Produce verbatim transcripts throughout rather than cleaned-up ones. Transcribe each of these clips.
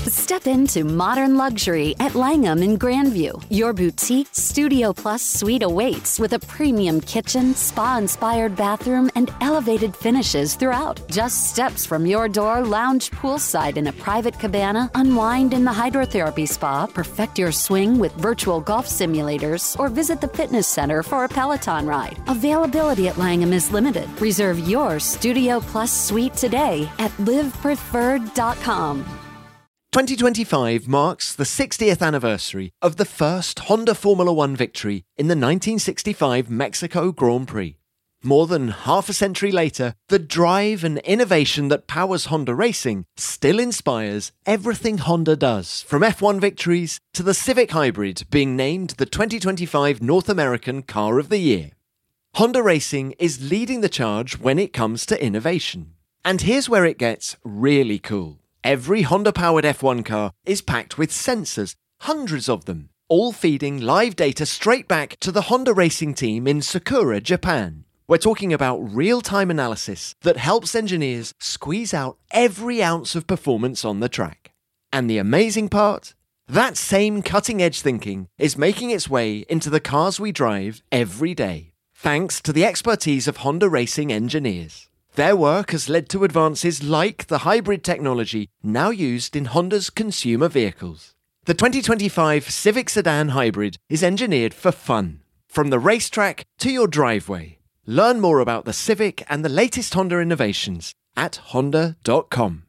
Step into modern luxury at Langham in Grandview. Your boutique Studio Plus suite awaits with a premium kitchen, spa-inspired bathroom, and elevated finishes throughout. Just steps from your door, lounge poolside in a private cabana, unwind in the hydrotherapy spa, perfect your swing with virtual golf simulators, or visit the fitness center for a Peloton ride. Availability at Langham is limited. Reserve your Studio Plus suite today at live preferred dot com. twenty twenty-five marks the sixtieth anniversary of the first Honda Formula One victory in the nineteen sixty-five Mexico Grand Prix. More than half a century later, the drive and innovation that powers Honda racing still inspires everything Honda does, from F one victories to the Civic Hybrid being named the twenty twenty-five North American Car of the Year. Honda Racing is leading the charge when it comes to innovation. And here's where it gets really cool. Every Honda-powered F one car is packed with sensors, hundreds of them, all feeding live data straight back to the Honda Racing team in Sakura, Japan. We're talking about real-time analysis that helps engineers squeeze out every ounce of performance on the track. And the amazing part? That same cutting-edge thinking is making its way into the cars we drive every day, thanks to the expertise of Honda Racing engineers. Their work has led to advances like the hybrid technology now used in Honda's consumer vehicles. The twenty twenty-five Civic Sedan Hybrid is engineered for fun, from the racetrack to your driveway. Learn more about the Civic and the latest Honda innovations at honda dot com.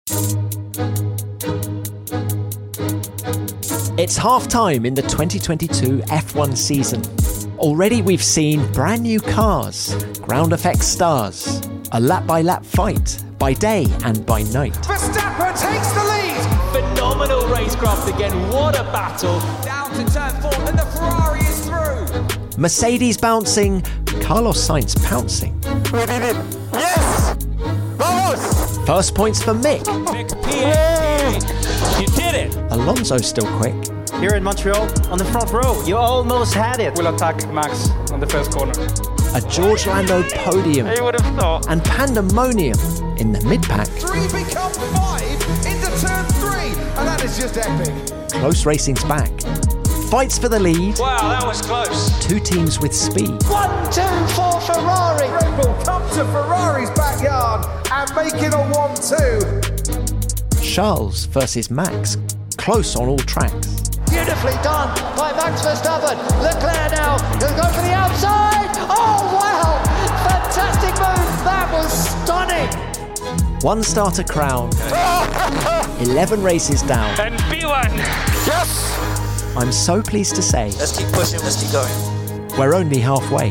It's half-time in the twenty twenty-two F one season. Already we've seen brand new cars, ground effect stars, a lap-by-lap fight, by day and by night. Verstappen takes the lead! Phenomenal racecraft again, what a battle! Down to turn four, and the Ferrari is through! Mercedes bouncing, Carlos Sainz pouncing. We did it! Yes! Vamos! First points for Mick. Mick P A. You did it! Alonso still quick. Here in Montreal, on the front row, you almost had it. We'll attack Max on the first corner. A George Lando podium. You would have thought. And pandemonium in the mid-pack. Three become five into turn three, and that is just epic. Close racing's back. Fights for the lead. Wow, that was close. Two teams with speed. One, two, four, Ferrari. Red Bull come to Ferrari's backyard and make it a one two. Charles versus Max. Close on all tracks. Beautifully done by Max Verstappen. Leclerc now will go for the outside. Oh, wow! Fantastic move. That was stunning. One starter crown. Eleven races down. And B one. Yes! I'm so pleased to say Let's keep pushing, let's keep going. we're only halfway.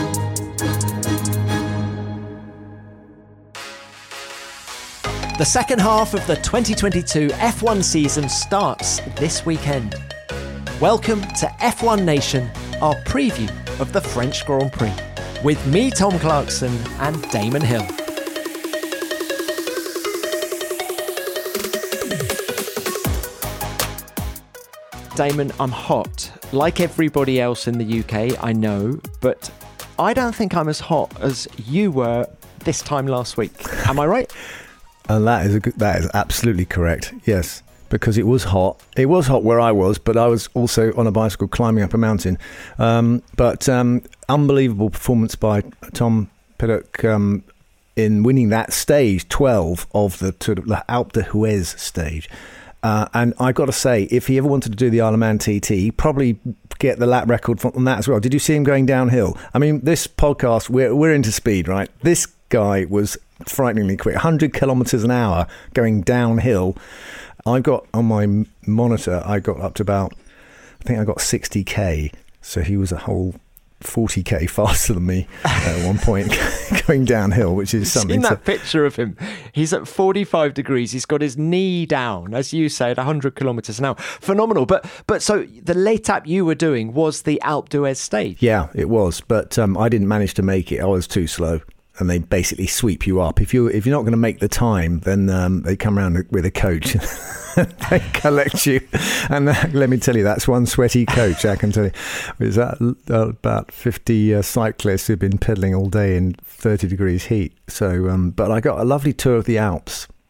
The second half of the twenty twenty-two F one season starts this weekend. Welcome to F one Nation, our preview of the French Grand Prix, with me, Tom Clarkson, and Damon Hill. Damon, I'm hot, like everybody else in the U K, I know, but I don't think I'm as hot as you were this time last week. Am I right? And that is a good, that is absolutely correct. Yes, because it was hot. It was hot where I was, but I was also on a bicycle climbing up a mountain. Um, but um, unbelievable performance by Tom Pidcock um, in winning that stage twelve of the, sort of the Alpe d'Huez stage. Uh, and I got to say, if he ever wanted to do the Isle of Man T T, he'd probably get the lap record from that as well. Did you see him going downhill? I mean, this podcast, we're we're into speed, right? This guy was frighteningly quick, one hundred kilometres an hour going downhill. I got on my monitor, I got up to about, I think I got sixty k. So he was a whole forty k faster than me at one point going downhill, which is something. Seen that to... picture of him? He's at forty-five degrees. He's got his knee down, as you say, at one hundred kilometres an hour. Phenomenal. But but so the l'étape you were doing was the Alpe d'Huez stage. Yeah, it was. But um, I didn't manage to make it. I was too slow. And they basically sweep you up. If you if you're not going to make the time, then um, they come around with a coach. They collect you, and uh, let me tell you, that's one sweaty coach. I can tell you, there's that uh, about fifty uh, cyclists who've been pedalling all day in thirty degrees heat. So, um, but I got a lovely tour of the Alps,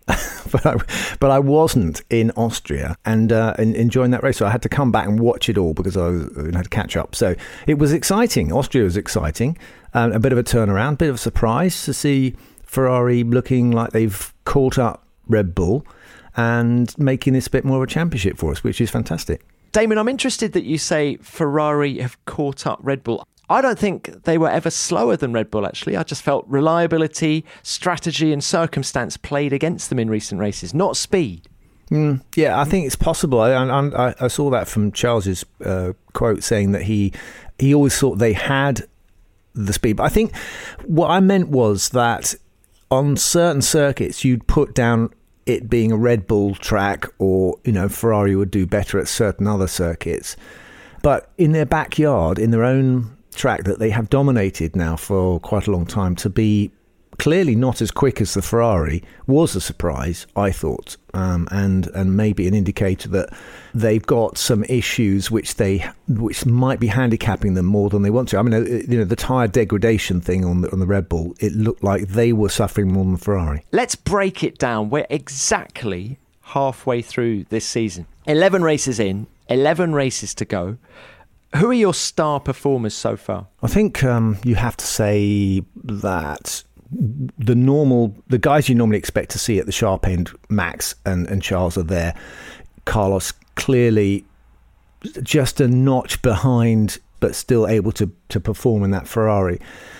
but I, but I wasn't in Austria and, uh, and enjoying that race. So I had to come back and watch it all because I, was, I had to catch up. So it was exciting. Austria was exciting. Um, a bit of a turnaround, bit of a surprise to see Ferrari looking like they've caught up Red Bull and making this a bit more of a championship for us, which is fantastic. Damon, I'm interested that you say Ferrari have caught up Red Bull. I don't think they were ever slower than Red Bull, actually. I just felt reliability, strategy and circumstance played against them in recent races, not speed. Mm, yeah, I think it's possible. I, I, I saw that from Charles's uh, quote saying that he he always thought they had the speed. But I think what I meant was that on certain circuits, you'd put down it being a Red Bull track, or, you know, Ferrari would do better at certain other circuits. But in their backyard, in their own track that they have dominated now for quite a long time, to be clearly not as quick as the Ferrari was a surprise, I thought, um, and and maybe an indicator that they've got some issues which they which might be handicapping them more than they want to. I mean, you know, the tyre degradation thing on the on the Red Bull, it looked like they were suffering more than the Ferrari. Let's break it down. We're exactly halfway through this season. eleven races in, eleven races to go. Who are your star performers so far? I think um, you have to say that the normal, the guys you normally expect to see at the sharp end, Max and, and Charles, are there. Carlos clearly just a notch behind, but still able to, to perform in that Ferrari.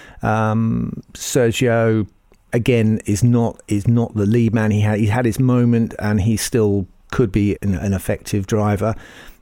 Um, Sergio, again, is not is not the lead man. He had he had his moment, and he still could be an, an effective driver.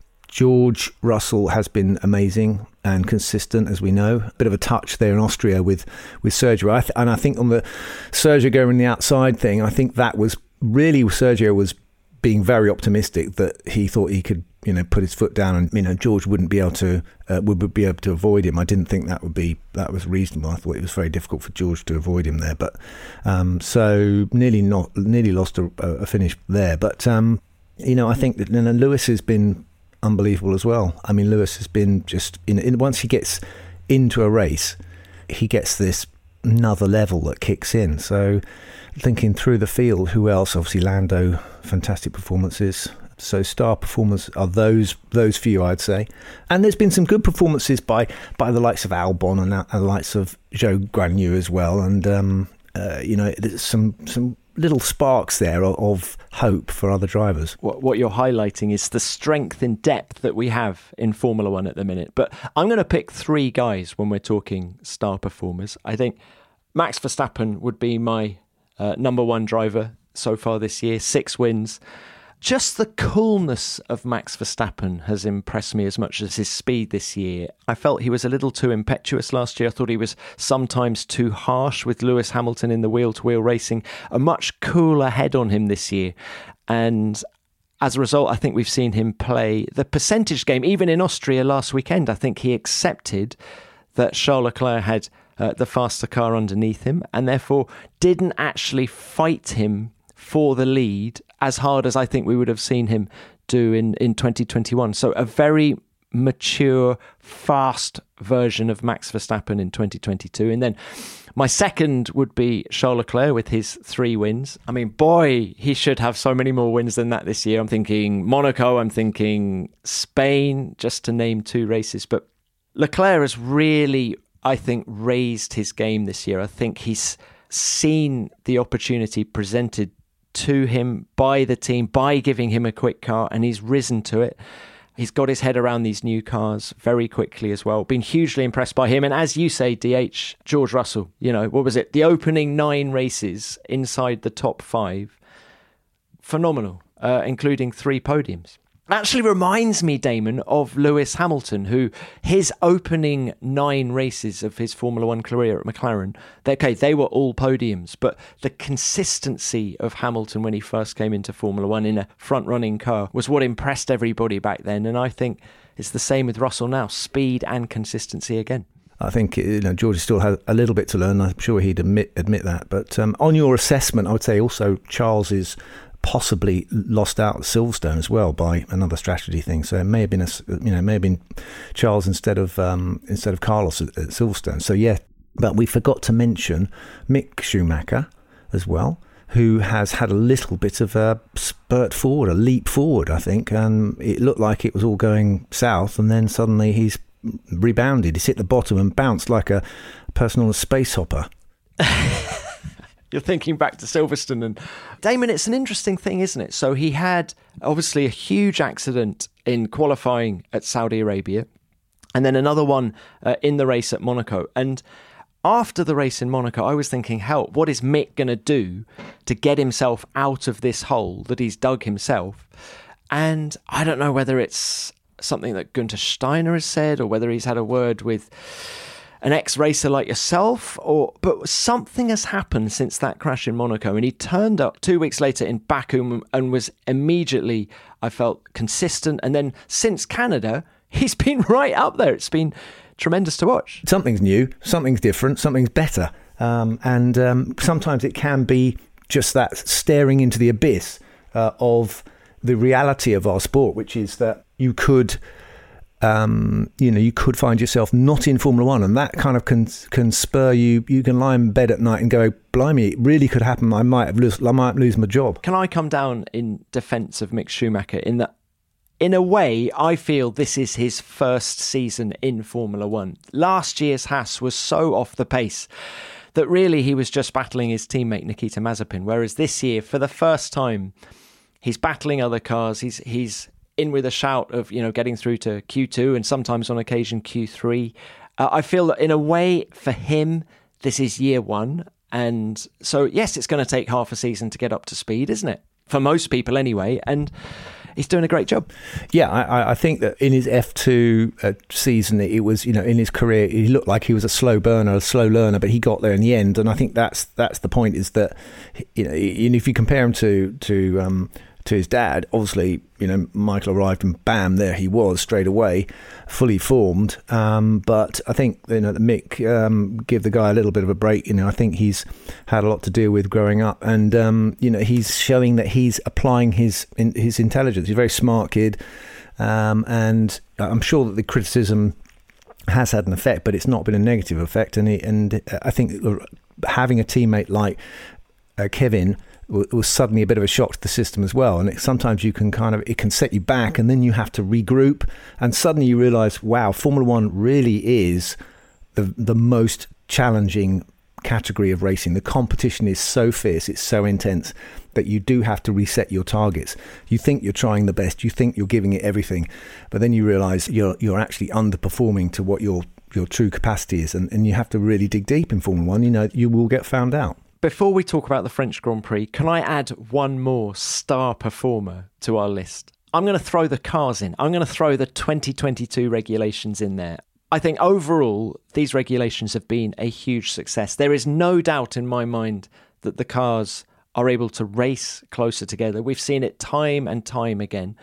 George Russell has been amazing and consistent, as we know. A bit of a touch there in Austria with, with Sergio. I th- and I think on the Sergio going the outside thing, I think that was really, Sergio was being very optimistic that he thought he could, you know, put his foot down and, you know, George wouldn't be able to, uh, would be able to avoid him. I didn't think that would be, that was reasonable. I thought it was very difficult for George to avoid him there. But um, so nearly not, nearly lost a, a finish there. But, um, you know, I think that you know, Lewis has been unbelievable as well. I mean, Lewis has been just in, in once he gets into a race, he gets this another level that kicks in. So thinking through the field, who else? Obviously Lando, fantastic performances. So star performers are those those few, I'd say. And there's been some good performances by by the likes of Albon and, and the likes of Joe Guanyu as well. And um, uh, you know, there's some some little sparks there of, of hope for other drivers. What, what you're highlighting is the strength in depth that we have in Formula One at the minute. But I'm going to pick three guys when we're talking star performers. I think Max Verstappen would be my uh, number one driver so far this year. Six wins. Just the coolness of Max Verstappen has impressed me as much as his speed this year. I felt he was a little too impetuous last year. I thought he was sometimes too harsh with Lewis Hamilton in the wheel-to-wheel racing. A much cooler head on him this year. And as a result, I think we've seen him play the percentage game. Even in Austria last weekend, I think he accepted that Charles Leclerc had uh, the faster car underneath him and therefore didn't actually fight him for the lead as hard as I think we would have seen him do in, in twenty twenty-one. So a very mature, fast version of Max Verstappen in twenty twenty-two. And then my second would be Charles Leclerc with his three wins. I mean, boy, he should have so many more wins than that this year. I'm thinking Monaco, I'm thinking Spain, just to name two races. But Leclerc has really, I think, raised his game this year. I think he's seen the opportunity presented to him by the team, by giving him a quick car, and he's risen to it. He's got his head around these new cars very quickly as well. Been hugely impressed by him. And as you say, D H, George Russell, you know, what was it? The opening nine races inside the top five. Phenomenal, uh, including three podiums. Actually reminds me, Damon, of Lewis Hamilton, who his opening nine races of his Formula One career at McLaren, they, okay, they were all podiums, but the consistency of Hamilton when he first came into Formula One in a front-running car was what impressed everybody back then. And I think it's the same with Russell now, speed and consistency again. I think you know George still has a little bit to learn. I'm sure he'd admit admit that. But um, on your assessment, I would say also Charles is possibly lost out at Silverstone as well by another strategy thing. So it may have been a, you know, it may have been Charles instead of um, instead of Carlos at, at Silverstone. So yeah, but we forgot to mention Mick Schumacher as well, who has had a little bit of a spurt forward, a leap forward, I think. And it looked like it was all going south, and then suddenly he's rebounded. He's hit the bottom and bounced like a person on a space hopper. You're thinking back to Silverstone. And Damon, it's an interesting thing, isn't it? So he had obviously a huge accident in qualifying at Saudi Arabia, and then another one uh, in the race at Monaco. And after the race in Monaco, I was thinking, help, what is Mick going to do to get himself out of this hole that he's dug himself? And I don't know whether it's something that Günther Steiner has said or whether he's had a word with an ex-racer like yourself, or but something has happened since that crash in Monaco, and he turned up two weeks later in Baku and was immediately, I felt, consistent. And then since Canada, he's been right up there. It's been tremendous to watch. Something's new, something's different, something's better. Um, and um, sometimes it can be just that staring into the abyss uh, of the reality of our sport, which is that you could, um, you know, you could find yourself not in Formula One, and that kind of can can spur you. You can lie in bed at night and go, blimey, it really could happen. I might have lose, I might lose my job. Can I come down in defence of Mick Schumacher in that, in a way, I feel this is his first season in Formula One. Last year's Haas was so off the pace that really he was just battling his teammate Nikita Mazepin, whereas this year, for the first time, he's battling other cars. He's he's in with a shout of, you know, getting through to Q two and sometimes on occasion Q three. Uh, I feel that in a way, for him, this is year one. And so, yes, it's going to take half a season to get up to speed, isn't it? For most people anyway. And he's doing a great job. Yeah, I, I think that in his F two uh, season, it was, you know, in his career, he looked like he was a slow burner, a slow learner, but he got there in the end. And I think that's that's the point, is that, you know, if you compare him to to um, to his dad, obviously, you know, Michael arrived and bam, there he was straight away, fully formed. Um, but I think, you know, Mick um, give the guy a little bit of a break. You know, I think he's had a lot to deal with growing up, and um, you know, he's showing that he's applying his in, his intelligence. He's a very smart kid, um, and I'm sure that the criticism has had an effect, but it's not been a negative effect. And he, and I think having a teammate like uh, Kevin was suddenly a bit of a shock to the system as well. And it, sometimes you can kind of, it can set you back, and then you have to regroup, and suddenly you realise, wow, Formula One really is the the most challenging category of racing. The competition is so fierce, it's so intense, that you do have to reset your targets. You think you're trying the best, you think you're giving it everything, but then you realise you're you're actually underperforming to what your your true capacity is, and, and you have to really dig deep in Formula One. You know, you will get found out. Before we talk about the French Grand Prix, can I add one more star performer to our list? I'm going to throw the cars in. I'm going to throw the twenty twenty-two regulations in there. I think overall, these regulations have been a huge success. There is no doubt in my mind that the cars are able to race closer together. We've seen it time and time again.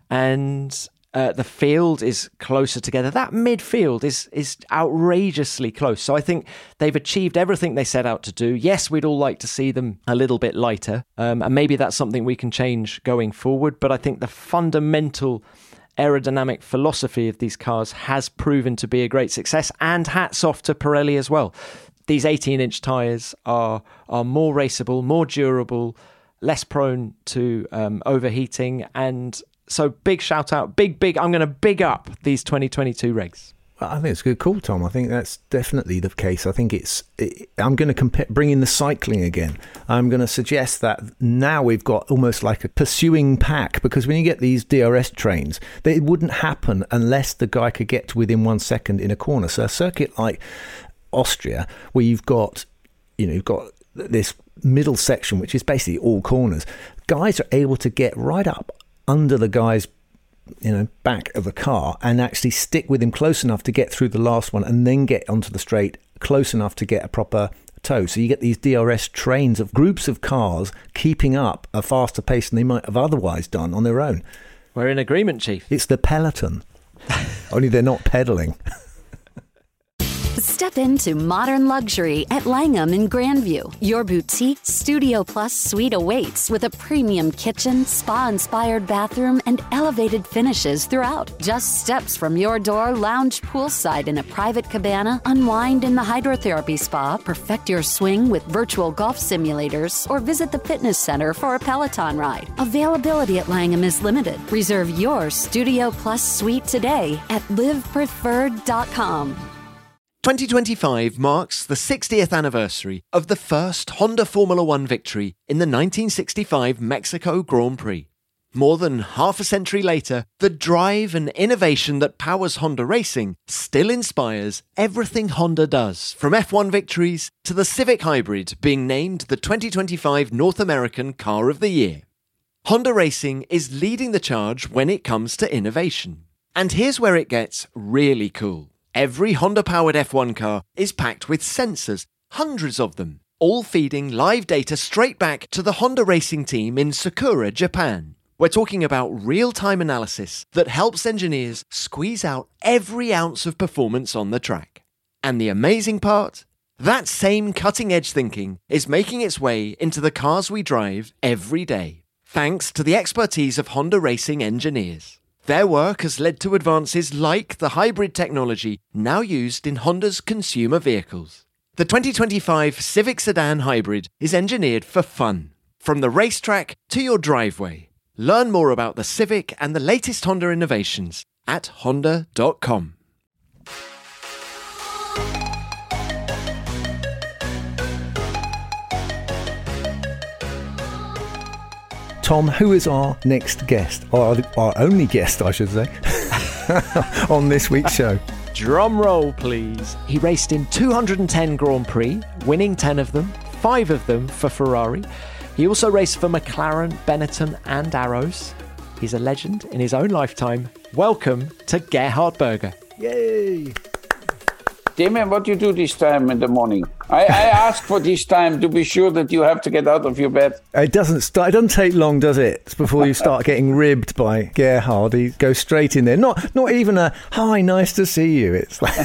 And uh, the field is closer together. That midfield is is outrageously close. So I think they've achieved everything they set out to do. Yes, we'd all like to see them a little bit lighter. Um, and maybe that's something we can change going forward. But I think the fundamental aerodynamic philosophy of these cars has proven to be a great success. And hats off to Pirelli as well. These eighteen-inch tyres are are more raceable, more durable, less prone to um, overheating. And so big shout out, big, big, I'm going to big up these twenty twenty-two regs. Well, I think it's a good call, Tom. I think that's definitely the case. I think it's, it, I'm going to compare, bring in the cycling again. I'm going to suggest that now we've got almost like a pursuing pack, because when you get these D R S trains, they, it wouldn't happen unless the guy could get to within one second in a corner. So a circuit like Austria, where you've got, you know, you've got this middle section, which is basically all corners, guys are able to get right up under the guy's, you know, back of a car and actually stick with him close enough to get through the last one, and then get onto the straight close enough to get a proper toe. So you get these D R S trains of groups of cars keeping up a faster pace than they might have otherwise done on their own. We're in agreement, Chief. It's the peloton. Only they're not pedaling. Step into modern luxury at Langham in Grandview. Your boutique Studio Plus suite awaits with a premium kitchen, spa-inspired bathroom, and elevated finishes throughout. Just steps from your door, lounge poolside in a private cabana, unwind in the hydrotherapy spa, perfect your swing with virtual golf simulators, or visit the fitness center for a Peloton ride. Availability at Langham is limited. Reserve your Studio Plus suite today at live preferred dot com. twenty twenty-five marks the sixtieth anniversary of the first Honda Formula One victory in the nineteen sixty-five Mexico Grand Prix. More than half a century later, the drive and innovation that powers Honda racing still inspires everything Honda does, from F one victories to the Civic Hybrid being named the twenty twenty-five North American Car of the Year. Honda Racing is leading the charge when it comes to innovation. And here's where it gets really cool. Every Honda-powered F one car is packed with sensors, hundreds of them, all feeding live data straight back to the Honda Racing team in Sakura, Japan. We're talking about real-time analysis that helps engineers squeeze out every ounce of performance on the track. And the amazing part? That same cutting-edge thinking is making its way into the cars we drive every day, thanks to the expertise of Honda Racing engineers. Their work has led to advances like the hybrid technology now used in Honda's consumer vehicles. The twenty twenty-five Civic Sedan Hybrid is engineered for fun, from the racetrack to your driveway. Learn more about the Civic and the latest Honda innovations at honda dot com. Tom, who is our next guest, or our only guest, I should say, on this week's show? Drum roll, please. He raced in two hundred ten Grand Prix, winning ten of them, five of them for Ferrari. He also raced for McLaren, Benetton and Arrows. He's a legend in his own lifetime. Welcome to Gerhard Berger. Yay! Damien, what do you do this time in the morning? I, I ask for this time to be sure that you have to get out of your bed. It doesn't start. It doesn't take long, does it? It's before you start getting ribbed by Gerhard. He goes straight in there. Not, not even a hi, nice to see you. It's like.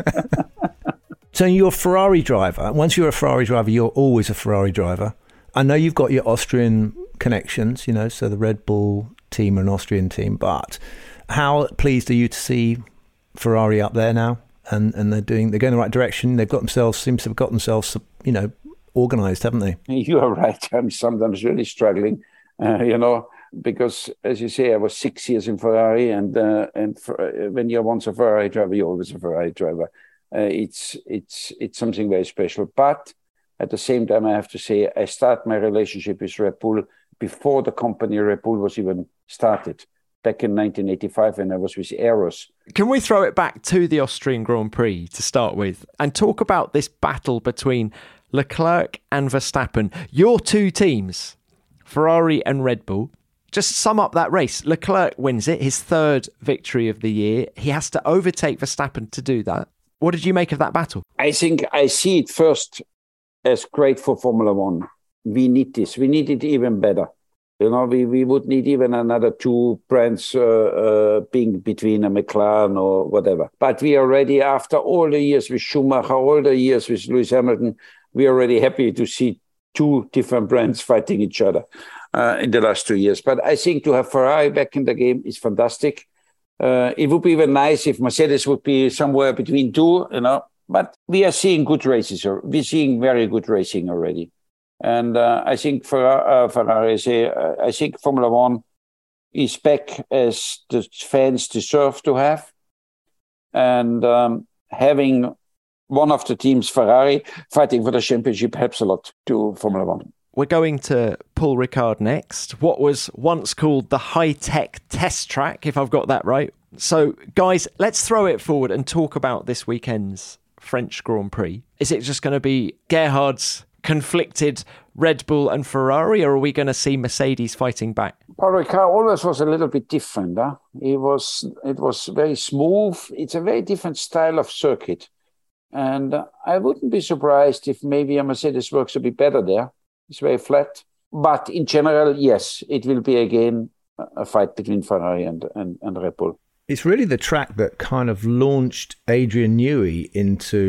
So you're a Ferrari driver. Once you're a Ferrari driver, you're always a Ferrari driver. I know you've got your Austrian connections, you know, so the Red Bull team are an Austrian team. But how pleased are you to see Ferrari up there now? And and they're doing they're going the right direction. They've got themselves seems to have got themselves you know organised, haven't they? You are right. I'm sometimes really struggling, uh, you know, because as you say, I was six years in Ferrari, and uh, and for, uh, when you're once a Ferrari driver, you're always a Ferrari driver. Uh, it's it's it's something very special. But at the same time, I have to say, I start my relationship with Red Bull before the company Red Bull was even started. Back in nineteen eighty-five when I was with Arrows. Can we throw it back to the Austrian Grand Prix to start with and talk about this battle between Leclerc and Verstappen, your two teams, Ferrari and Red Bull? Just sum up that race. Leclerc wins it, his third victory of the year. He has to overtake Verstappen to do that. What did you make of that battle? I think I see it first as great for Formula One. We need this. We need it even better. You know, we, we would need even another two brands uh, uh, being between a McLaren or whatever. But we are already, after all the years with Schumacher, all the years with Lewis Hamilton, we are already happy to see two different brands fighting each other uh, in the last two years. But I think to have Ferrari back in the game is fantastic. Uh, it would be even nice if Mercedes would be somewhere between two, you know. But we are seeing good races. We're seeing very good racing already. And uh, I think for uh, Ferrari, I, say, uh, I think Formula One is back as the fans deserve to have. And um, having one of the teams, Ferrari, fighting for the championship helps a lot to Formula One. We're going to Paul Ricard next. What was once called the high-tech test track, if I've got that right. So, guys, let's throw it forward and talk about this weekend's French Grand Prix. Is it just going to be Gerhard's conflicted Red Bull and Ferrari, or are we going to see Mercedes fighting back? Paul Ricard always was a little bit different. Huh? It was it was very smooth. It's a very different style of circuit. And uh, I wouldn't be surprised if maybe a Mercedes works a bit better there. It's very flat. But in general, yes, it will be again a fight between Ferrari and, and, and Red Bull. It's really the track that kind of launched Adrian Newey into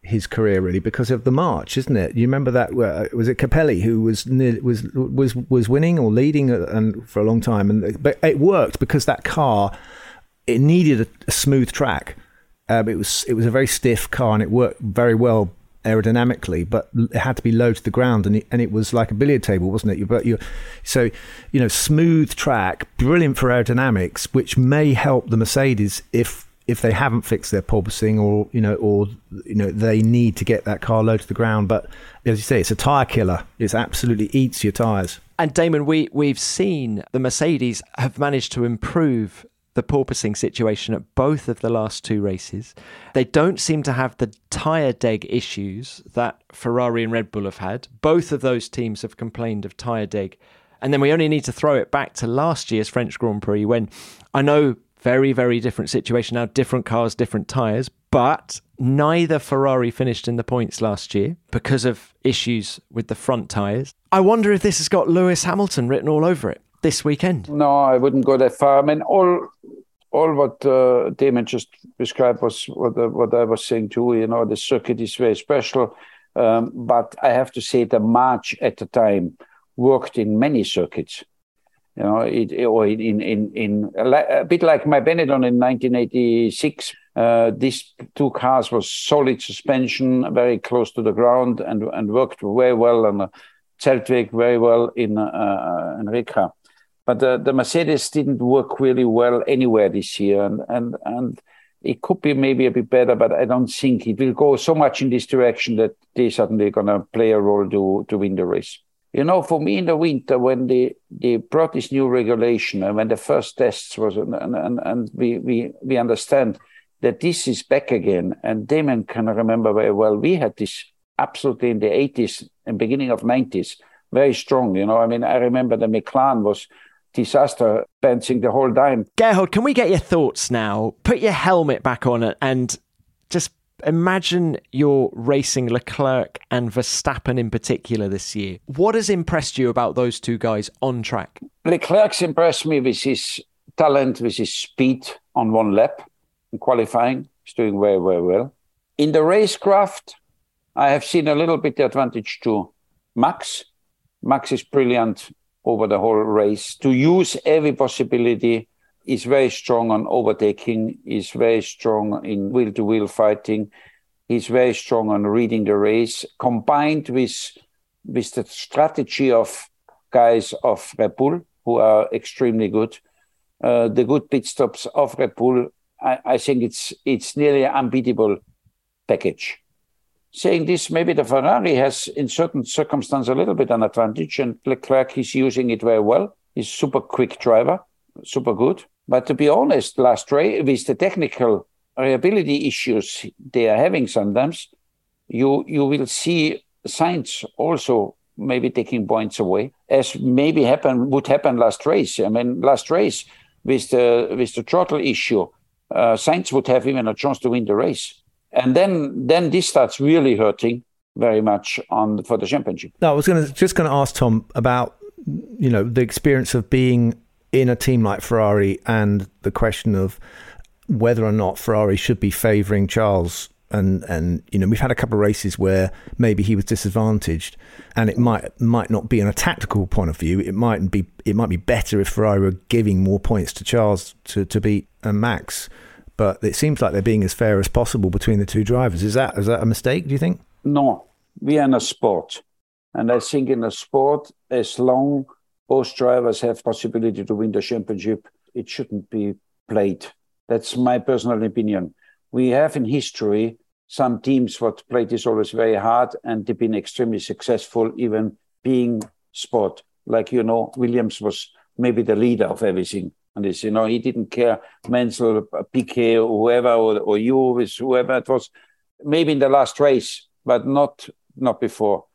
his career really because of the March, isn't it? You remember that? Uh, was it Capelli who was near, was was was winning or leading and for a long time, and but it worked because that car, it needed a, a smooth track. Um, it was it was a very stiff car and it worked very well aerodynamically, but it had to be low to the ground, and it, and it was like a billiard table, wasn't it? You, but you, so you know, smooth track, brilliant for aerodynamics, which may help the Mercedes if if they haven't fixed their porpoising, or you know, or you know, they need to get that car low to the ground. But as you say, it's a tyre killer. It absolutely eats your tyres. And Damon, we we've seen the Mercedes have managed to improve the porpoising situation at both of the last two races. They don't seem to have the tyre deg issues that Ferrari and Red Bull have had. Both of those teams have complained of tyre deg. And then we only need to throw it back to last year's French Grand Prix when, I know, very, very different situation now, different cars, different tyres, but neither Ferrari finished in the points last year because of issues with the front tyres. I wonder if this has got Lewis Hamilton written all over it this weekend. No, I wouldn't go that far. I mean, all all what uh, Damon just described was what, uh, what I was saying too. You know, the circuit is very special. Um, but I have to say the March at the time worked in many circuits. You know, it, or in, in, in a bit like my Benetton in nineteen eighty-six. Uh, these two cars was solid suspension, very close to the ground, and, and worked very well on uh, Zeltweg, very well in uh, Enrica. But uh, the Mercedes didn't work really well anywhere this year, and, and and it could be maybe a bit better, but I don't think it will go so much in this direction that they're suddenly going to play a role to, to win the race. You know, for me in the winter, when they, they brought this new regulation, and when the first tests was, and, and, and we, we, we understand that this is back again, and Damon can remember very well, we had this absolutely in the eighties and beginning of nineties, very strong, you know. I mean, I remember the McLaren was disaster, bouncing the whole time. Gerhard, can we get your thoughts now? Put your helmet back on it and just imagine you're racing Leclerc and Verstappen in particular this year. What has impressed you about those two guys on track? Leclerc's impressed me with his talent, with his speed on one lap in qualifying. He's doing very, very well. In the racecraft, I have seen a little bit the advantage to Max. Max is brilliant over the whole race. To use every possibility, is very strong on overtaking, is very strong in wheel-to-wheel fighting, he's very strong on reading the race, combined with, with the strategy of guys of Red Bull, who are extremely good. Uh, the good pit stops of Red Bull, I, I think it's it's nearly an unbeatable package. Saying this, maybe the Ferrari has, in certain circumstances, a little bit an advantage, and Leclerc is using it very well. He's a super quick driver, super good. But to be honest, last race, with the technical reliability issues they are having sometimes, you you will see Sainz also maybe taking points away, as maybe happen would happen last race. I mean, last race, with the, with the throttle issue, uh, Sainz would have even a chance to win the race. And then, then this starts really hurting very much on for the championship. No, I was going to just going to ask Tom about, you know, the experience of being in a team like Ferrari and the question of whether or not Ferrari should be favouring Charles. And, and you know, we've had a couple of races where maybe he was disadvantaged, and it might might not be in a tactical point of view. It might be it might be better if Ferrari were giving more points to Charles to, to beat uh, Max. But it seems like they're being as fair as possible between the two drivers. Is that is that a mistake, do you think? No, we are in a sport. And I think in a sport, as long both drivers have possibility to win the championship, it shouldn't be played. That's my personal opinion. We have in history some teams what played this always very hard, and they've been extremely successful, even being sport. Like, you know, Williams was maybe the leader of everything. And this, you know, he didn't care, Mansell, Piquet, or whoever, or, or you, with whoever it was, maybe in the last race, but not not before.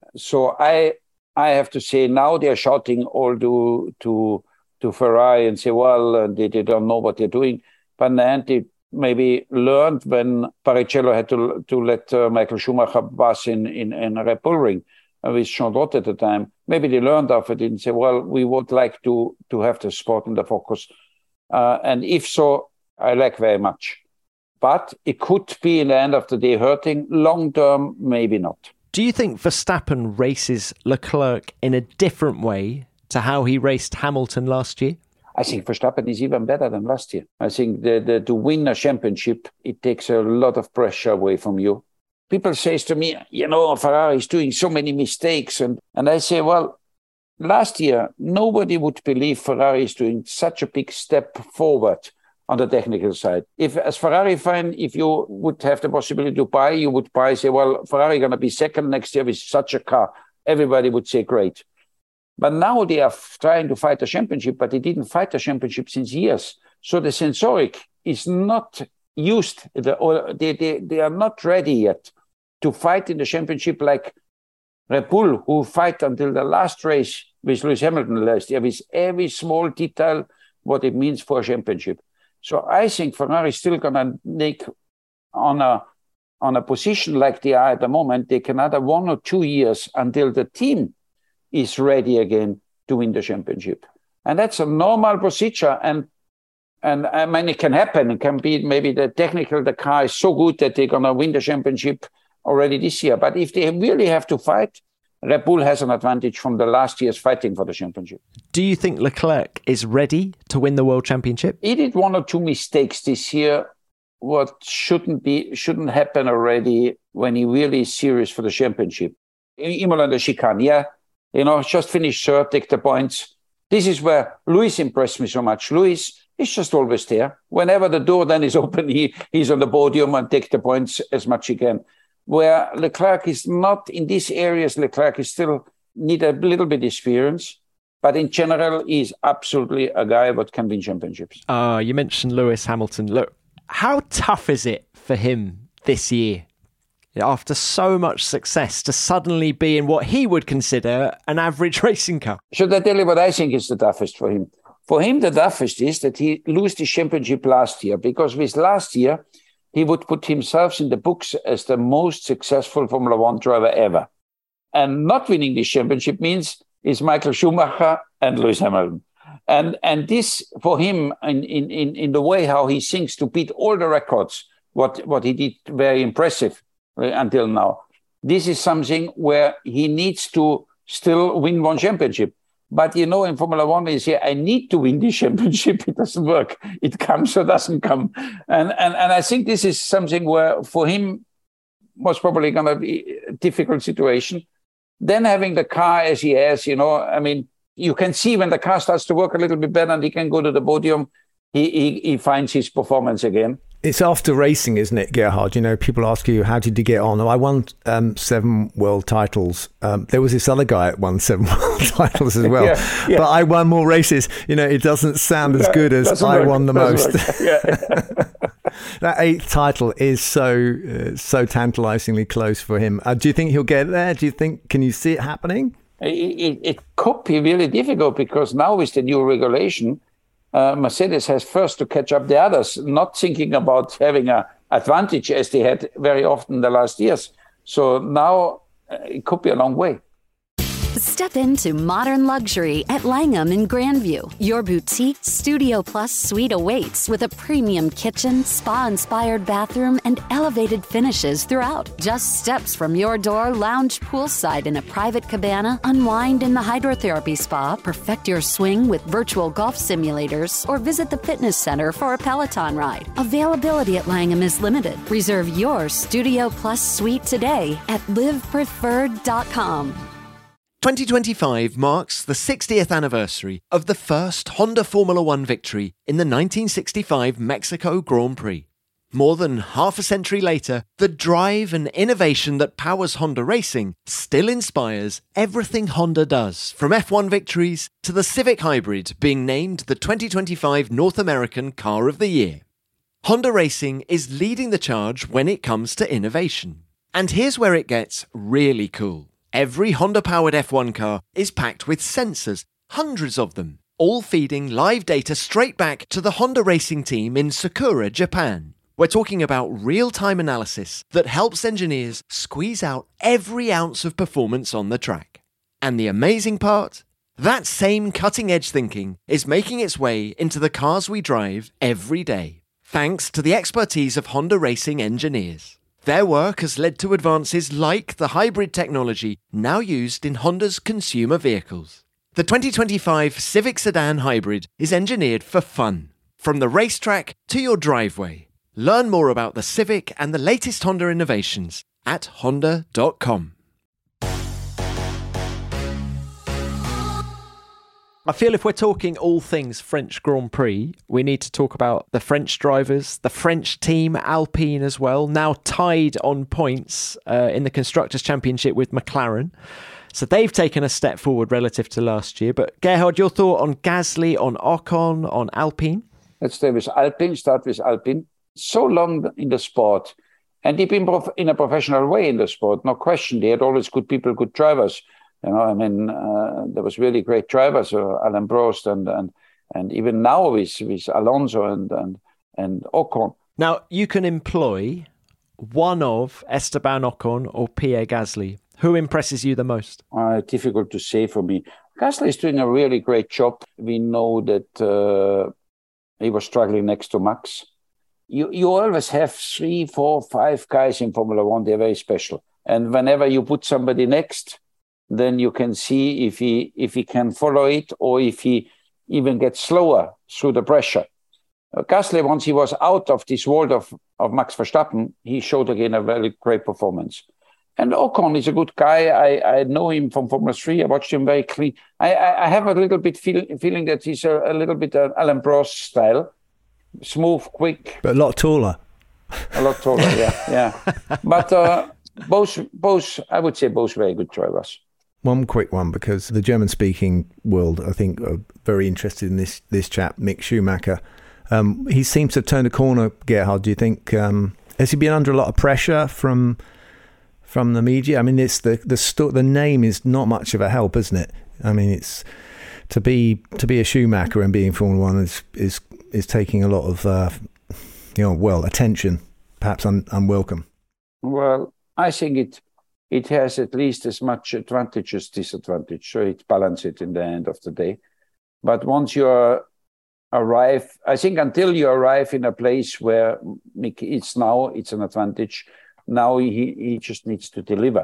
So I I have to say now they are shouting all to to to Ferrari and say, well, uh, they, they don't know what they're doing. But in the end, they maybe learned when Barrichello had to to let uh, Michael Schumacher pass in in, in a Red Bull ring uh, with Jean Todt at the time. Maybe they learned of it and say, well, we would like to to have the sport in the focus. Uh, and if so, I like very much. but it could be in the end of the day hurting. Long term, maybe not. Do you think Verstappen races Leclerc in a different way to how he raced Hamilton last year? I think Verstappen is even better than last year. I think the, the, to win a championship, it takes a lot of pressure away from you. People say to me, you know, Ferrari is doing so many mistakes. And, and I say, well, last year, nobody would believe Ferrari is doing such a big step forward on the technical side. If, as Ferrari fan, if you would have the possibility to buy, you would buy, say, well, Ferrari going to be second next year with such a car. Everybody would say, great. But now they are trying to fight the championship, but they didn't fight the championship since years. So the sensoric is not used, or they, they, they are not ready yet to fight in the championship like Red Bull, who fight until the last race with Lewis Hamilton last year, with every small detail, what it means for a championship. So I think Ferrari is still going to make on a, on a position like they are at the moment, they can another one or two years until the team is ready again to win the championship. And that's a normal procedure. And and I mean, it can happen. It can be maybe the technical, the car is so good that they're going to win the championship already this year. But if they really have to fight, Red Bull has an advantage from the last year's fighting for the championship. Do you think Leclerc is ready to win the World Championship? He did one or two mistakes this year, what shouldn't be shouldn't happen already when he really is serious for the championship. Imola and the chicane, yeah. You know, just finish third, take the points. This is where Lewis impressed me so much. Lewis is just always there. Whenever the door then is open, he, he's on the podium and take the points as much he can. Where Leclerc is not in these areas, Leclerc is still need a little bit experience. But in general, he's absolutely a guy that can win championships. Uh, you mentioned Lewis Hamilton. Look, how tough is it for him this year? After so much success, to suddenly be in what he would consider an average racing car. Should I tell you what I think is the toughest for him? For him, the toughest is that he lost the championship last year, because with last year, he would put himself in the books as the most successful Formula One driver ever. And not winning this championship means is Michael Schumacher and Lewis Hamilton. And and this, for him, in, in, in the way how he thinks to beat all the records, what, what he did very impressive until now. This is something where he needs to still win one championship. But, you know, in Formula One, is here, I need to win this championship. It doesn't work. It comes or doesn't come. And, and, and I think this is something where, for him, was probably going to be a difficult situation. Then having the car as he has, you know, I mean, you can see when the car starts to work a little bit better and he can go to the podium, he, he, he finds his performance again. It's after racing, isn't it, Gerhard? You know, people ask you, how did you get on? Oh, I won um, seven world titles. Um, there was this other guy that won seven world titles as well. yeah, yeah. But I won more races. You know, it doesn't sound as good as I work. won the doesn't most. Yeah. That eighth title is so uh, so tantalisingly close for him. Uh, do you think he'll get there? Do you think, can you see it happening? It, it, it could be really difficult, because now with the new regulation, Uh, Mercedes has first to catch up the others, not thinking about having an advantage as they had very often the last years. So now uh, it could be a long way. Step into modern luxury at Langham in Grandview. Your boutique Studio Plus suite awaits with a premium kitchen, spa-inspired bathroom, and elevated finishes throughout. Just steps from your door, lounge poolside in a private cabana, unwind in the hydrotherapy spa, perfect your swing with virtual golf simulators, or visit the fitness center for a Peloton ride. Availability at Langham is limited. Reserve your Studio Plus suite today at live preferred dot com. twenty twenty-five marks the sixtieth anniversary of the first Honda Formula One victory in the nineteen sixty-five Mexico Grand Prix. More than half a century later, the drive and innovation that powers Honda racing still inspires everything Honda does, from F one victories to the Civic Hybrid being named the twenty twenty-five North American Car of the Year. Honda Racing is leading the charge when it comes to innovation. And here's where it gets really cool. Every Honda-powered F one car is packed with sensors, hundreds of them, all feeding live data straight back to the Honda racing team in Sakura, Japan. We're talking about real-time analysis that helps engineers squeeze out every ounce of performance on the track. And the amazing part? That same cutting-edge thinking is making its way into the cars we drive every day. thanks to the expertise of Honda racing engineers. Their work has led to advances like the hybrid technology now used in Honda's consumer vehicles. The twenty twenty-five Civic Sedan Hybrid is engineered for fun, from the racetrack to your driveway. Learn more about the Civic and the latest Honda innovations at honda dot com. I feel if we're talking all things French Grand Prix, we need to talk about the French drivers, the French team, Alpine as well, now tied on points uh, in the Constructors' Championship with McLaren. So they've taken a step forward relative to last year. But Gerhard, your thought on Gasly, on Ocon, on Alpine? Let's stay with Alpine, start with Alpine. So long in the sport, and they've been prof- in a professional way in the sport, no question. They had always good people, good drivers. You know, I mean, uh, there was really great drivers, uh, Alain Prost, and and and even now with with Alonso and and and Ocon. Now you can employ one of Esteban Ocon or Pierre Gasly. Who impresses you the most? Uh, difficult to say for me. Gasly is doing a really great job. We know that uh, he was struggling next to Max. You you always have three, four, five guys in Formula One. They're very special, and whenever you put somebody next, then you can see if he if he can follow it or if he even gets slower through the pressure. Uh, Gasly, once he was out of this world of, of Max Verstappen, he showed again a very great performance. And Ocon is a good guy. I, I know him from Formula three. I watched him very clean. I, I, I have a little bit feel, feeling that he's a, a little bit uh, Alain Prost style. Smooth, quick. But a lot taller. A lot taller, yeah. yeah. But uh, both, both, I would say both very good drivers. One quick one, because the German-speaking world, I think, are very interested in this this chap, Mick Schumacher. Um, he seems to have turned a corner, Gerhard. Do you think, um, has he been under a lot of pressure from from the media? I mean, it's the the sto- the name is not much of a help, isn't it? I mean, it's to be to be a Schumacher and be in Formula One is is is taking a lot of uh, you know, well, attention, perhaps un- unwelcome. Well, I think it. It has at least as much advantage as disadvantage, so it balances it in the end of the day. But once you are, arrive, I think until you arrive in a place where it's now, it's an advantage. Now he, he just needs to deliver.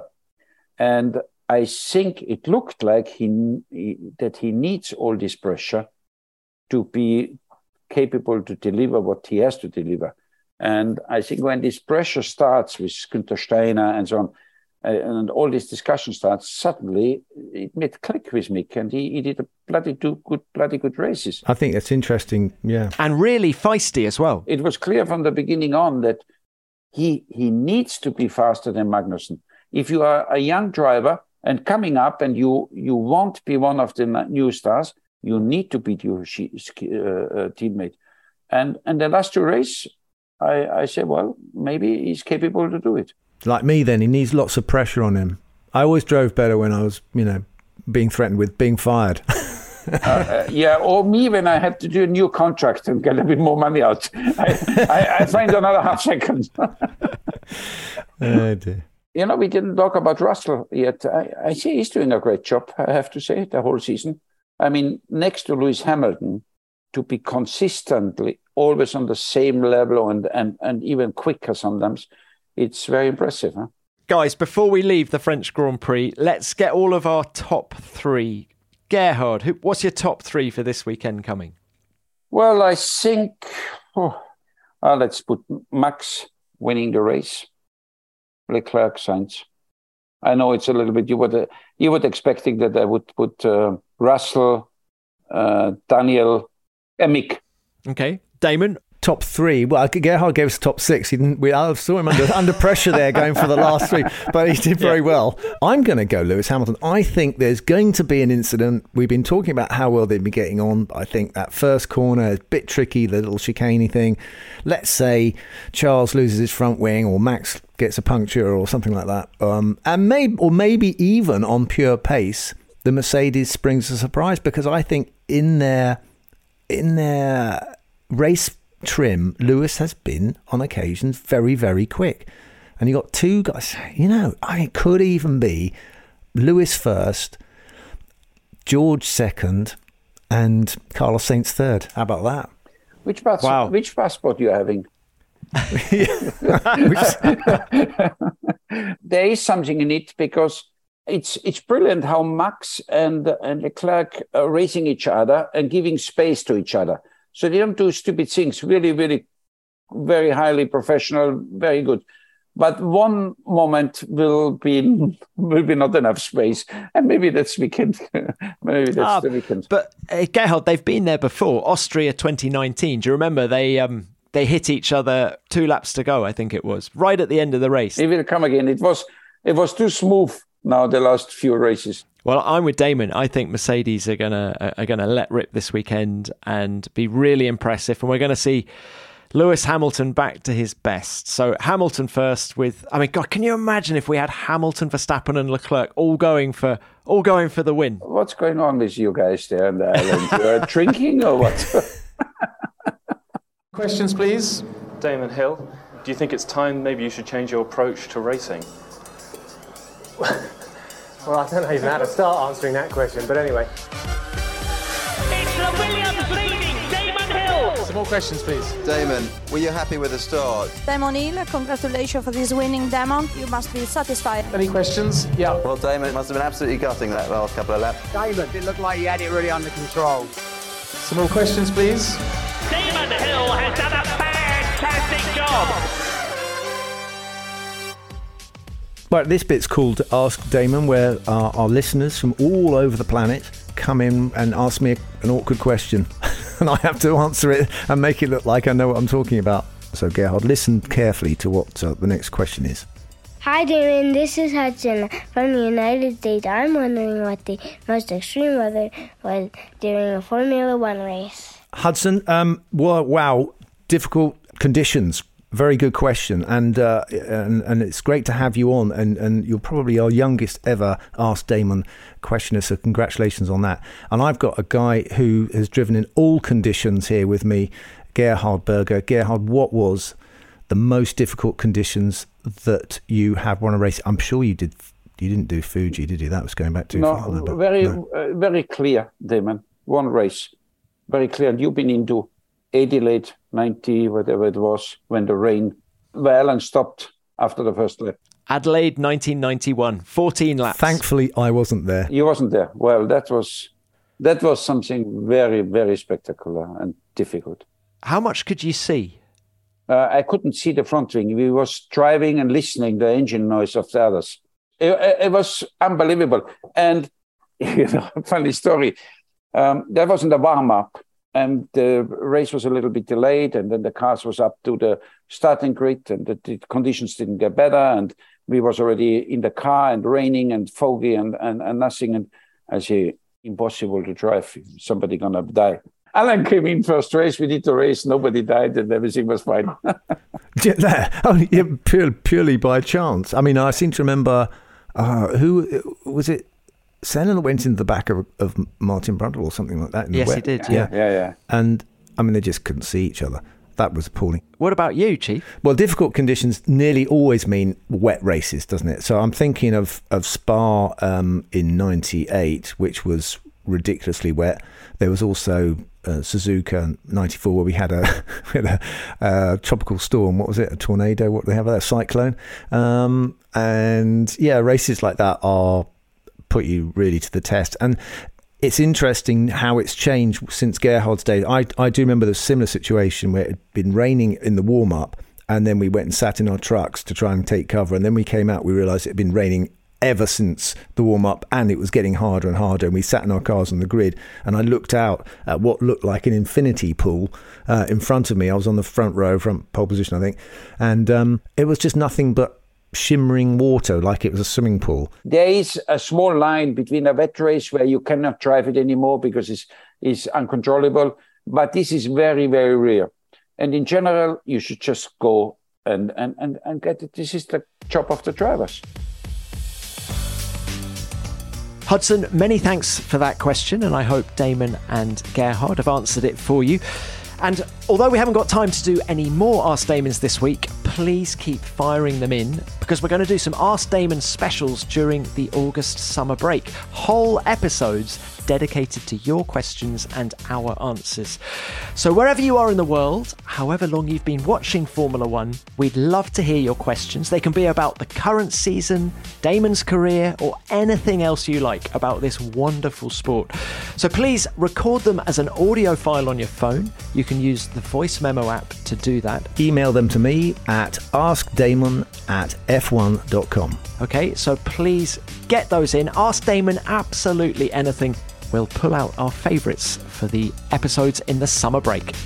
And I think it looked like he, he that he needs all this pressure to be capable to deliver what he has to deliver. And I think when this pressure starts with Günther Steiner and so on, and all this discussion starts, suddenly it made click with Mick, and he, he did a bloody two good, bloody good races. I think that's interesting, yeah. And really feisty as well. It was clear from the beginning on that he he needs to be faster than Magnussen. If you are a young driver and coming up and you, you won't be one of the new stars, you need to beat your uh, uh, teammate. And and the last two races, I, I say, well, maybe he's capable to do it. Like me then, he needs lots of pressure on him. I always drove better when I was, you know, being threatened with being fired. uh, yeah, or me when I had to do a new contract and get a bit more money out. I, I, I find another half second. Oh dear. You know, we didn't talk about Russell yet. I, I see he's doing a great job, I have to say, the whole season. I mean, next to Lewis Hamilton, to be consistently always on the same level and, and, and even quicker sometimes, it's very impressive, huh? Guys, before we leave the French Grand Prix, let's get all of our top three. Gerhard, who, what's your top three for this weekend coming? Well, I think, oh, uh, let's put Max winning the race, Leclerc, Sainz. I know it's a little bit, you would, uh, you would expecting that I would put uh, Russell, uh, Daniel, and Mick. Okay. Damon? Top three. Well, Gerhard gave us top six. He didn't. We, I saw him under, under pressure there, going for the last three, but he did very yeah. well. I'm going to go Lewis Hamilton. I think there's going to be an incident. We've been talking about how well they've been getting on. I think that first corner is a bit tricky, the little chicaney thing. Let's say Charles loses his front wing, or Max gets a puncture, or something like that. Um, and maybe, or maybe even on pure pace, the Mercedes springs a surprise, because I think in their in their race trim, Lewis has been on occasions very, very quick, and you got two guys. You know, I it could even be Lewis first, George second, and Carlos Sainz third. How about that? Which passport? Wow. Which passport you having? There is something in it because it's it's brilliant how Max and and Leclerc are racing each other and giving space to each other. So they don't do stupid things. Really, really, very highly professional, very good. But one moment will be will be not enough space, and maybe that's weekend. maybe that's ah, the weekend. But uh, Gerhard, they've been there before. Austria twenty nineteen. Do you remember they um they hit each other two laps to go? I think it was right at the end of the race. It will come again. It was it was too smooth now the last few races. Well, I'm with Damon. I think Mercedes are gonna are gonna let rip this weekend and be really impressive, and we're going to see Lewis Hamilton back to his best. So Hamilton first with, I mean, God, can you imagine if we had Hamilton, Verstappen and Leclerc all going for all going for the win? What's going on with you guys there on the island? You're drinking or what? Questions, please. Damon Hill, do you think it's time maybe you should change your approach to racing? Well, I don't know even how to start answering that question, but anyway. It's the Williams leading, Damon Hill! Some more questions, please. Damon, were you happy with the start? Damon Hill, congratulations for this winning, Damon. You must be satisfied. Any questions? Yeah. Well, Damon must have been absolutely gutting that last couple of laps. Damon, it looked like you had it really under control. Some more questions, please. Damon Hill has done a fantastic job! Right, this bit's called Ask Damon, where our, our listeners from all over the planet come in and ask me a, an awkward question. And I have to answer it and make it look like I know what I'm talking about. So, Gerhard, listen carefully to what uh, the next question is. Hi, Damon. This is Hudson from the United States. I'm wondering what the most extreme weather was during a Formula One race. Hudson, um, well, wow, difficult conditions. Very good question, and uh, and and it's great to have you on. And, and you're probably our youngest ever Ask Damon questioner, so congratulations on that. And I've got a guy who has driven in all conditions here with me, Gerhard Berger. Gerhard, what was the most difficult conditions that you have won a race? I'm sure you did. You didn't do Fuji, did you? That was going back too no, far. No, very no. Uh, very clear, Damon. One race, very clear. And you've been into Adelaide, ninety, whatever it was, when the rain well and stopped after the first lap. Adelaide, nineteen ninety-one, fourteen laps. Thankfully, I wasn't there. You wasn't there. Well, that was that was something very, very spectacular and difficult. How much could you see? Uh, I couldn't see the front wing. We was driving and listening to the engine noise of the others. It, it was unbelievable. And, you know, funny story. Um, that wasn't a warm-up. And the race was a little bit delayed, and then the cars was up to the starting grid, and the, the conditions didn't get better, and we was already in the car, and raining and foggy and, and, and nothing, and I say, impossible to drive. Somebody gonna die. Alan came in first race, we did the race, nobody died, and everything was fine. yeah, oh, yeah, pure, purely by chance. I mean, I seem to remember, uh, who was it? Senna went into the back of, of Martin Brundle or something like that. In yes, the wet. he did. Yeah. yeah, yeah, yeah. And I mean, they just couldn't see each other. That was appalling. What about you, Chief? Well, difficult conditions nearly always mean wet races, doesn't it? So I'm thinking of of Spa um, in ninety-eight, which was ridiculously wet. There was also uh, Suzuka ninety-four, where we had a, we had a uh, tropical storm. What was it? A tornado? What do they have? A cyclone. Um, and yeah, races like that are put you really to the test. And it's interesting how it's changed since Gerhard's days. I, I do remember the similar situation where it had been raining in the warm-up, and then we went and sat in our trucks to try and take cover, and then we came out, we realised it had been raining ever since the warm-up, and it was getting harder and harder, and we sat in our cars on the grid, and I looked out at what looked like an infinity pool uh, in front of me. I was on the front row, front pole position, I think, and um, it was just nothing but shimmering water, like it was a swimming pool. There is a small line between a wet race where you cannot drive it anymore because it's, it's uncontrollable, but this is very, very rare. And in general, you should just go and, and, and, and get it. This is the job of the drivers. Hudson, many thanks for that question, and I hope Damon and Gerhard have answered it for you. And although we haven't got time to do any more Ask Damons this week, please keep firing them in, because we're going to do some Ask Damon specials during the August summer break. Whole episodes dedicated to your questions and our answers. So wherever you are in the world, however long you've been watching Formula One, we'd love to hear your questions. They can be about the current season, Damon's career, or anything else you like about this wonderful sport. So please record them as an audio file on your phone. You can use the voice memo app to do that. Email them to me at askdamon at f one dot com. Okay, so please get those in. Ask Damon absolutely anything. We'll pull out our favourites for the episodes in the summer break.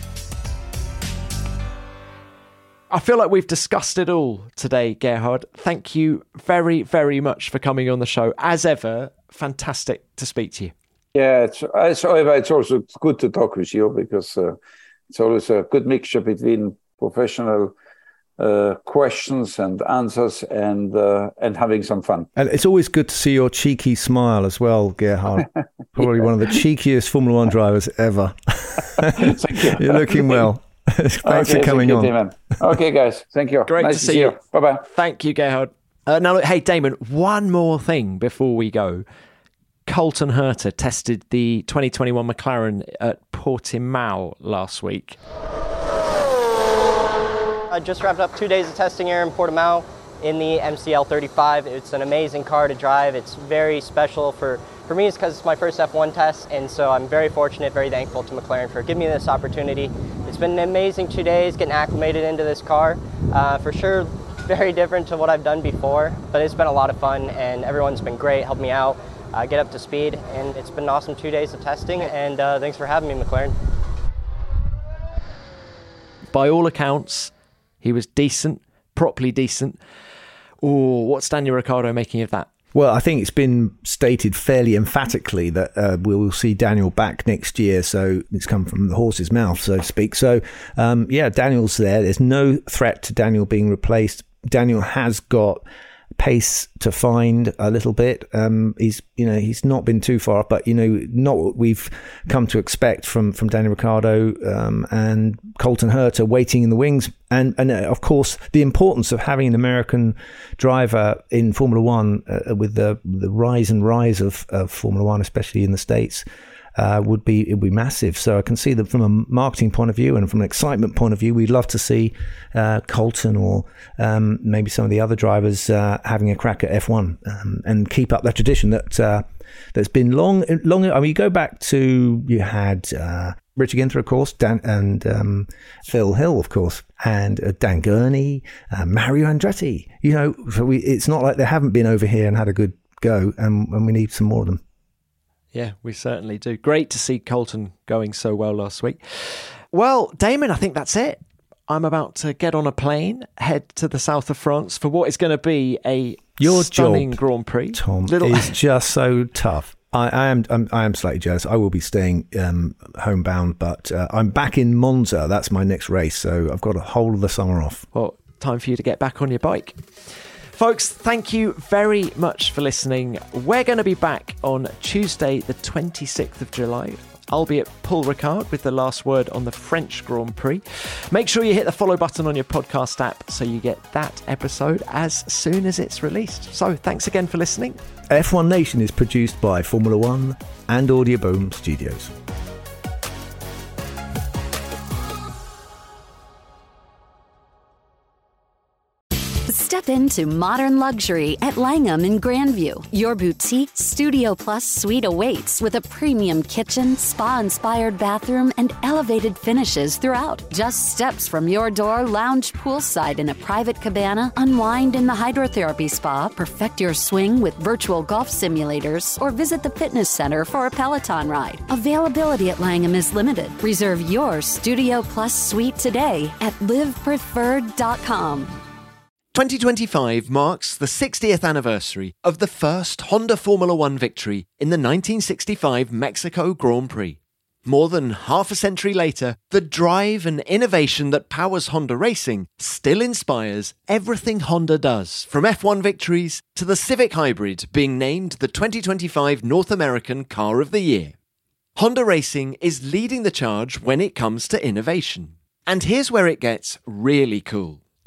I feel like we've discussed it all today, Gerhard. Thank you very, very much for coming on the show. As ever, fantastic to speak to you. Yeah, it's, it's, it's also good to talk with you, because uh, it's always a good mixture between professional Uh, questions and answers and uh, and having some fun. And it's always good to see your cheeky smile as well, Gerhard. Probably yeah. one of the cheekiest Formula One drivers ever. Thank you. You're looking well. Thanks okay, for coming thank you, on. Damon. Okay, guys. Thank you. Great nice to see, see you. you. Bye-bye. Thank you, Gerhard. Uh, now, hey, Damon, one more thing before we go. Colton Herta tested the twenty twenty-one McLaren at Portimao last week. I just wrapped up two days of testing here in Portimao in the M C L thirty-five. It's an amazing car to drive. It's very special for, for me. It's because it's my first F one test, and so I'm very fortunate, very thankful to McLaren for giving me this opportunity. It's been an amazing two days getting acclimated into this car. Uh, for sure, very different to what I've done before, but it's been a lot of fun, and everyone's been great, helped me out, uh, get up to speed, and it's been an awesome two days of testing, and uh, thanks for having me, McLaren. By all accounts, he was decent, properly decent. Oh, what's Daniel Ricciardo making of that? Well, I think it's been stated fairly emphatically that uh, we'll see Daniel back next year. So it's come from the horse's mouth, so to speak. So, um, yeah, Daniel's there. There's no threat to Daniel being replaced. Daniel has got pace to find a little bit. Um, he's, you know, he's not been too far, but, you know, not what we've come to expect from, from Daniel Ricciardo um, and Colton Herta waiting in the wings. And, and uh, of course, the importance of having an American driver in Formula One uh, with the, the rise and rise of, of Formula One, especially in the States, Uh, would be it would be massive. So I can see that from a marketing point of view and from an excitement point of view, we'd love to see uh, Colton or um, maybe some of the other drivers uh, having a crack at F one um, and keep up that tradition that uh, that's been long long. I mean, you go back to you had uh, Richard Ginther, of course, Dan and um, Phil Hill, of course, and uh, Dan Gurney, uh, Mario Andretti. You know, so we, it's not like they haven't been over here and had a good go, and, and we need some more of them. Yeah, we certainly do. Great to see Colton going so well last week. Well, Damon, I think that's it. I'm about to get on a plane, head to the south of France for what is going to be a Your stunning job, Grand Prix. Tom, Little... is just so tough. I, I am I'm, I am slightly jealous. I will be staying um, homebound, but uh, I'm back in Monza. That's my next race, so I've got a whole of the summer off. Well, time for you to get back on your bike. Folks, thank you very much for listening. We're going to be back on Tuesday, the twenty-sixth of July. I'll be at Paul Ricard with the last word on the French Grand Prix. Make sure you hit the follow button on your podcast app so you get that episode as soon as it's released. So thanks again for listening. F one Nation is produced by Formula One and Audio Boom Studios. Step into modern luxury at Langham in Grandview. Your boutique Studio Plus suite awaits with a premium kitchen, spa-inspired bathroom, and elevated finishes throughout. Just steps from your door, lounge poolside in a private cabana, unwind in the hydrotherapy spa, perfect your swing with virtual golf simulators, or visit the fitness center for a Peloton ride. Availability at Langham is limited. Reserve your Studio Plus suite today at live preferred dot com. twenty twenty-five marks the sixtieth anniversary of the first Honda Formula One victory in the nineteen sixty-five Mexico Grand Prix. More than half a century later, the drive and innovation that powers Honda racing still inspires everything Honda does, from F one victories to the Civic Hybrid being named the twenty twenty-five North American Car of the Year. Honda Racing is leading the charge when it comes to innovation. And here's where it gets really cool.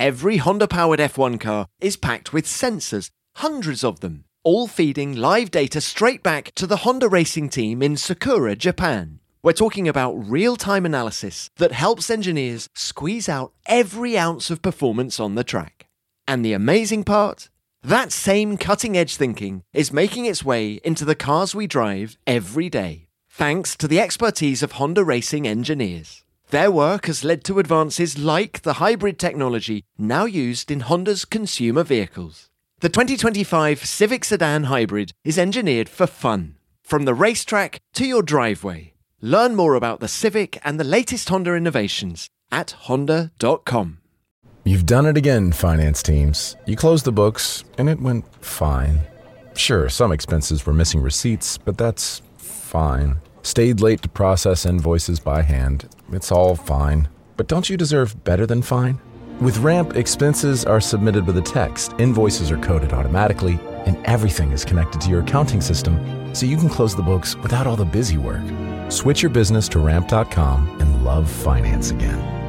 Every Honda-powered F one car is packed with sensors, hundreds of them, all feeding live data straight back to the Honda racing team in Sakura, Japan. We're talking about real-time analysis that helps engineers squeeze out every ounce of performance on the track. And the amazing part? That same cutting-edge thinking is making its way into the cars we drive every day, thanks to the expertise of Honda racing engineers. Their work has led to advances like the hybrid technology now used in Honda's consumer vehicles. The twenty twenty-five Civic Sedan Hybrid is engineered for fun, from the racetrack to your driveway. Learn more about the Civic and the latest Honda innovations at honda dot com. You've done it again, finance teams. You closed the books, and it went fine. Sure, some expenses were missing receipts, but that's fine. Stayed late to process invoices by hand. It's all fine. But don't you deserve better than fine? With Ramp, expenses are submitted with a text, invoices are coded automatically, and everything is connected to your accounting system, so you can close the books without all the busy work. Switch your business to ramp dot com and love finance again.